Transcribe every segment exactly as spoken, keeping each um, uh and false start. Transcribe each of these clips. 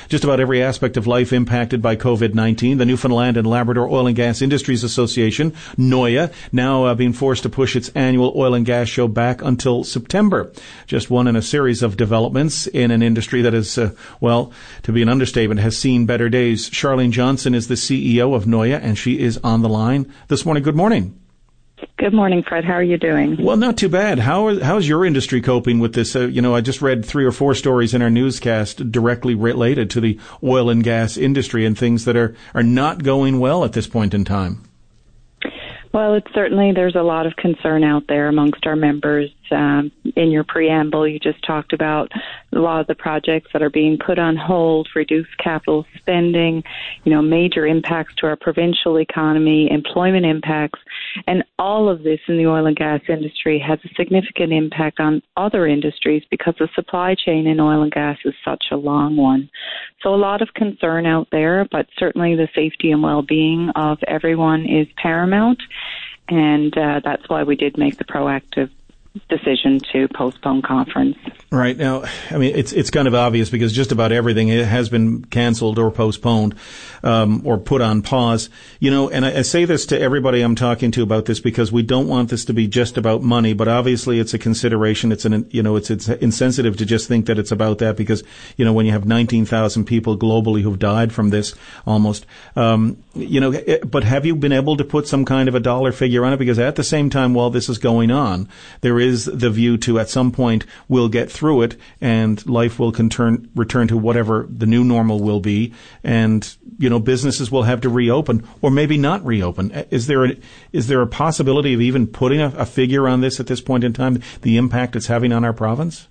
just about every aspect of life impacted by COVID nineteen. The Newfoundland and Labrador Oil and Gas Industries Association, NOIA, now uh, being forced to push its annual oil and gas show back until September. Just one in a series of developments in an industry that is, uh, well, to be an understatement, has seen better days. Charlene Johnson is the C E O of NOIA, and she is on the line this morning. Good morning. Good morning, Fred. How are you doing? Well, not too bad. How is, how's your industry coping with this? Uh, you know, I just read three or four stories in our newscast directly related to the oil and gas industry and things that are, are not going well at this point in time. Well, it's certainly, there's a lot of concern out there amongst our members. Um, in your preamble, you just talked about a lot of the projects that are being put on hold, reduced capital spending, you know, major impacts to our provincial economy, employment impacts, and all of this in the oil and gas industry has a significant impact on other industries because the supply chain in oil and gas is such a long one. So a lot of concern out there, but certainly the safety and well-being of everyone is paramount, and uh, that's why we did make the proactive decision to postpone conference. Right. Now, I mean, it's it's kind of obvious because just about everything has been canceled or postponed um, or put on pause. You know, and I, I say this to everybody I'm talking to about this because we don't want this to be just about money, but obviously it's a consideration. It's an, you know, it's it's insensitive to just think that it's about that because, you know, when you have nineteen thousand people globally who've died from this almost, um, you know, but have you been able to put some kind of a dollar figure on it? Because at the same time, while this is going on, there is is the view to at some point we'll get through it and life will return return to whatever the new normal will be, and you know businesses will have to reopen or maybe not reopen. Is there a, is there a possibility of even putting a, a figure on this at this point in time, the impact it's having on our province?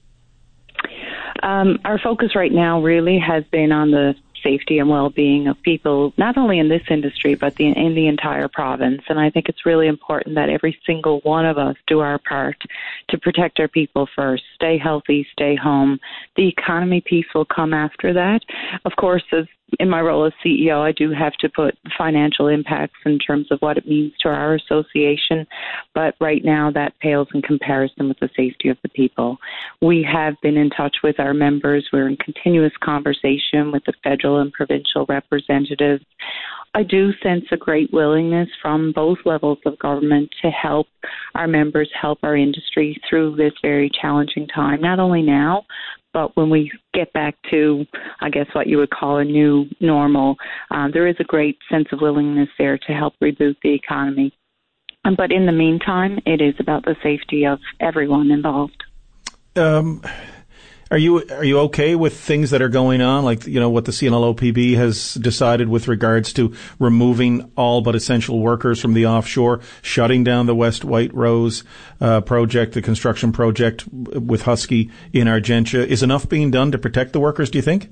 Um, our focus right now really has been on the safety and well-being of people, not only in this industry, but the, in the entire province. And I think it's really important that every single one of us do our part to protect our people first. Stay healthy, stay home. The economy piece will come after that. Of course, as in my role as C E O, I do have to put financial impacts in terms of what it means to our association. But right now, that pales in comparison with the safety of the people. We have been in touch with our members. We're in continuous conversation with the federal and provincial representatives. I do sense a great willingness from both levels of government to help our members, help our industry through this very challenging time, not only now, but when we get back to, I guess, what you would call a new normal, uh, there is a great sense of willingness there to help reboot the economy. But in the meantime, it is about the safety of everyone involved. Um, are you are you okay with things that are going on, like you know what the C N L O P B has decided with regards to removing all but essential workers from the offshore, shutting down the West White Rose uh, project, the construction project with Husky in Argentia? Is enough being done to protect the workers, do you think?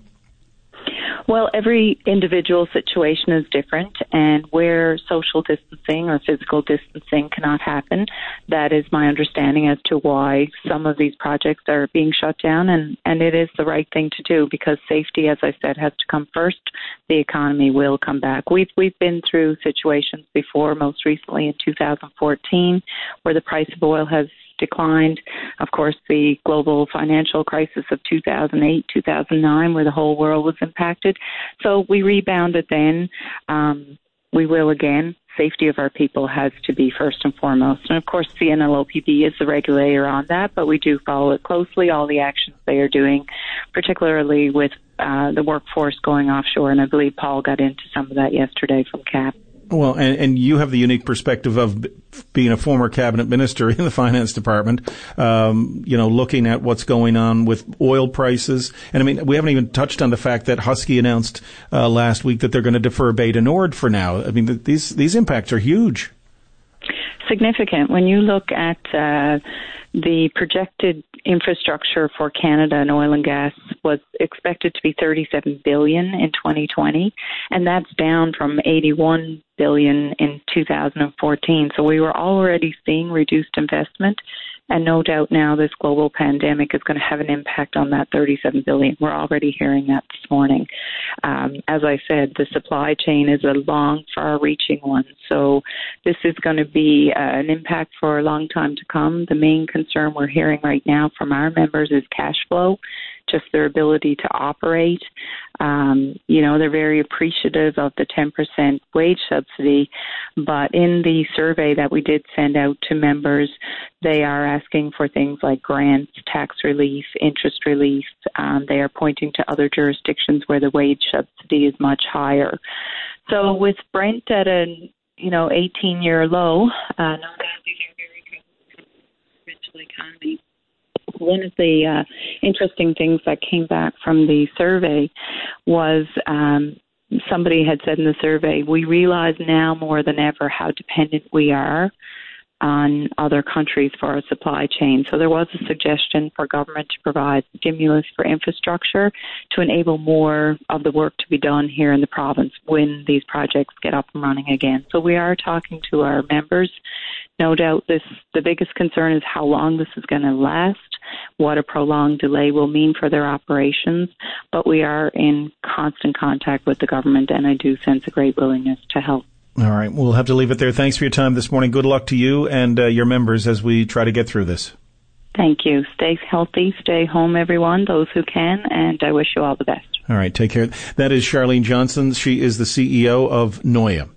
Well, every individual situation is different, and where social distancing or physical distancing cannot happen, that is my understanding as to why some of these projects are being shut down, and, and it is the right thing to do because safety, as I said, has to come first. The economy will come back. We've, we've been through situations before, most recently in two thousand fourteen, where the price of oil has declined. Of course, the global financial crisis of two thousand eight, two thousand nine, where the whole world was impacted. So we rebounded then. Um, we will again. Safety of our people has to be first and foremost. And of course, C N L O P B is the regulator on that, but we do follow it closely, all the actions they are doing, particularly with uh, the workforce going offshore. And I believe Paul got into some of that yesterday from C A P. Well, and, and you have the unique perspective of being a former cabinet minister in the finance department, um, you know, looking at what's going on with oil prices. And I mean, we haven't even touched on the fact that Husky announced uh, last week that they're going to defer Beta Nord for now. I mean, th- these these impacts are huge. Significant. When you look at uh, the projected infrastructure for Canada and oil and gas was expected to be thirty-seven billion dollars in twenty twenty, and that's down from eighty-one billion dollars in two thousand fourteen. So we were already seeing reduced investment, and no doubt now this global pandemic is going to have an impact on that thirty-seven billion dollars. We're already hearing that this morning. Um, as I said, the supply chain is a long, far-reaching one, so this is going to be uh, an impact for a long time to come. The main concern we're hearing right now from our members is cash flow. just their ability to operate. Um, you know, they're very appreciative of the ten percent wage subsidy, but in the survey that we did send out to members, they are asking for things like grants, tax relief, interest relief. Um, they are pointing to other jurisdictions where the wage subsidy is much higher. So with Brent at a, you know, eighteen-year low, uh, no doubt these are very good for the provincial economy. One of the uh, interesting things that came back from the survey was um, somebody had said in the survey, we realize now more than ever how dependent we are on other countries for our supply chain. So there was a suggestion for government to provide stimulus for infrastructure to enable more of the work to be done here in the province when these projects get up and running again. So we are talking to our members. No doubt this the biggest concern is how long this is going to last, what a prolonged delay will mean for their operations, but we are in constant contact with the government, and I do sense a great willingness to help. All right. We'll have to leave it there. Thanks for your time this morning. Good luck to you and uh, your members as we try to get through this. Thank you. Stay healthy. Stay home, everyone, those who can, and I wish you all the best. All right. Take care. That is Charlene Johnson. She is the C E O of Noya.